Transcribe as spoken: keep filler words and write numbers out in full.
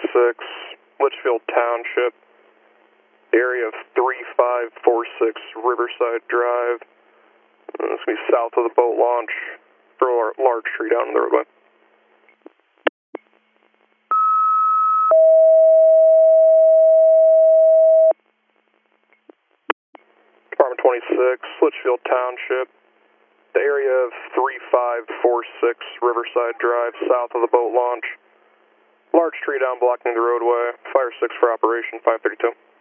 twenty-six, Litchfield Township, area of three five four six Riverside Drive. Uh, This will be south of the boat launch for a lar- large tree down in the roadway. Department twenty-six, Litchfield Township, the area of three five four six Riverside Drive, south of the boat launch. Large tree down blocking the roadway. Fire six for operation, five thirty-two.